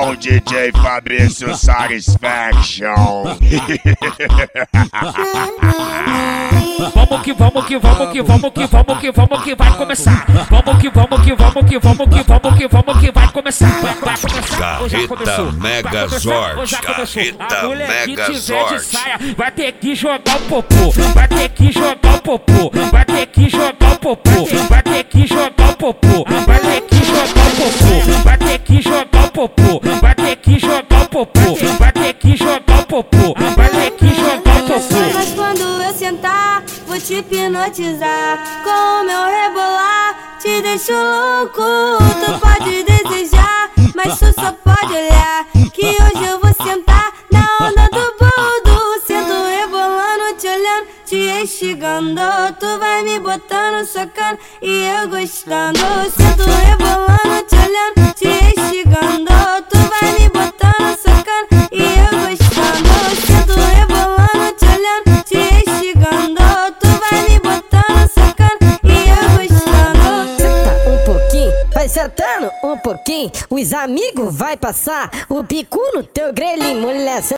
com o DJ Fabrício Satisfaction. Vamos que vamos que vamos que vamos que vamos que vamos que vai começar. Vamos que vamos que vamos que vamos que vamos que vamos que vai começar. Vai começar. Carreta Megazord. Carreta Megazord. Vai ter que jogar o popô. Vai ter que jogar o popô. Vai ter que jogar o popô. Vai ter que jogar o popô. Vai ter que jogar o popô. Vai ter que jogar o popô. Vai ter que jogar o popô. Vai ter que jogar o popô. Vai ter que jogar o popô. Mas quando eu sentar, vou te hipnotizar. Com o meu rebolar, te deixo louco. Tu pode desejar, mas tu só pode olhar. Que hoje eu vou sentar na onda do boldo. Sento rebolando, te olhando, te instigando. Tu vai me botando, socando e eu gostando. Sento rebolando, te olhando, te instigando. Tu vai me botando, socando e eu gostando. Sento rebolando, te olhando, te instigando. Tu vai me botando, socando e eu gostando. Senta um pouquinho, vai sentando um pouquinho. Os amigos vai passar o bico no teu grelhinho, mulher.